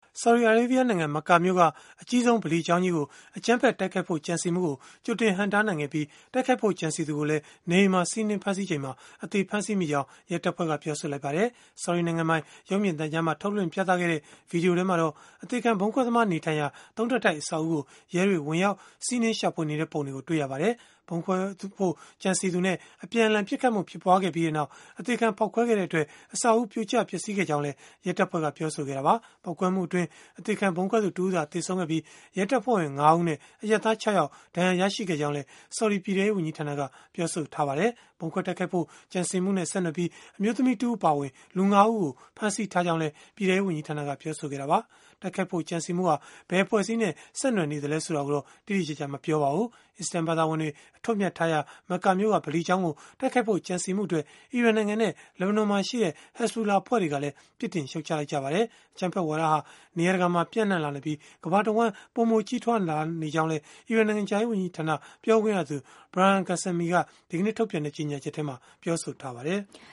ဆော်ဒီအာရေဗျနိုင်ငံမက္ကာမြို့ကအကြီးဆုံးဗလီကျောင်းကြီးကိုအကြမ်းဖက်တိုက်ခိုက်ဖို့ကြံစီမှုကိုကြိုတင်ဟန့်တားနိုင်ခဲ့ပြီးတိုက်ခိုက်ဖို့ကြံစီသူကိုလည်းနေအိမ်မှာစီးနင်းဖမ်းဆီးချိန်မှာအသေးဖမ်းဆီးမိကြောင်းရဲတပ်ဖွဲ့ကပြောဆိုလိုက်ပါတယ်။ဆော်ဒီနိုင်ငံမှာရုပ်မြင်သံကြားမှာထုတ်လွှင့်ပြသခဲ့တဲ့ဗီဒီယိုထဲမှာတော့အသေးခံဘုံခွဲသမားနေထိုင်ရာသုံးထပ်တိုက်အဆောက်အဦကိုရဲတွေဝင်ရောက်စီးနင်းရှာဖွေနေတဲ့ပုံတွေကိုတွေ့ရပါတယ်။ဘုံခွဲဖို့ကြံစီသူနဲ့အပြန်အလှန်ပစ်ခတ်မှုဖြစ်ပွားခဲ့ပြီးနောက်အသေးခံဖောက်ခွဲခဲ့တဲ့အတွက်အဆောက်အဦပြိုကျပျက်စီးခဲ့ကြောင်းလည်းရဲတပ်ဖွဲ့ကပြောဆိုခဲ့တာပါ။ပောက်ကွဲမှုအတွင်းအသေးခံဘုံခွဲသူ2ဦးသာသေဆုံးခဲ့ပြီးရဲတပ်ဖွဲ့ဝင်9ဦးနဲ့အရပ်သား6ယောက်ဒဏ်ရာရရှိခဲ့ကြောင်းလည်းဆော်ဒီပြည်ထောင်စုဝန်ကြီးဌာနကပြောဆိုထားပါတယ်။ဘုံခွဲတိုက်ခိုက်ဖို့ကြံစည်မှုနဲ့ဆက်နွယ်ပြီးအမျိုးသမီး2ဦးပါဝင်လူ9ဦးကိုဖမ်းဆီးထားကြောင်းလည်းပြည်ထောင်စုဝန်ကြီးဌာနကပြောဆိုခဲ့တာပါ။တိုက်ခိုက်ဖို့ကြံစီမှုဟာဘယ်အဖွဲ့အစည်းနဲ့ဆက်နွယ်နေသလဲဆိုတာကိုတော့တိတိကျကျမပြောပါဘူး။အစ္စလမ်ဘာသာဝင်တွေအထွတ်မြတ်ထားရာမက္ကာမြို့ကဗလီကျောင်းကိုတိုက်ခိုက်ဖို့ကြံစီမှုအတွက်အီရန်နိုင်ငံနဲ့လက်ဘနွန်မှာရှိတဲ့ Hezbollah အဖွဲ့တွေကလည်းပြစ်တင်ရှုတ်ချလိုက်ကြပါတယ်။အကြမ်းဖက်ဝါဒဟာနေရာတကာမှာပြန့်နှံ့လာနေပြီးကမ္ဘာတစ်ဝန်းပုံမကြီးထွားလာနေကြောင်းလည်းအီရန်နိုင်ငံခြားရေးဝန်ကြီးဌာနပြောခွင့်ရသူBahram Ghasemiကဒီကနေ့ထုတ်ပြန်တဲ့ကြေညာချက်ထဲမှာပြောဆိုထားပါတယ်။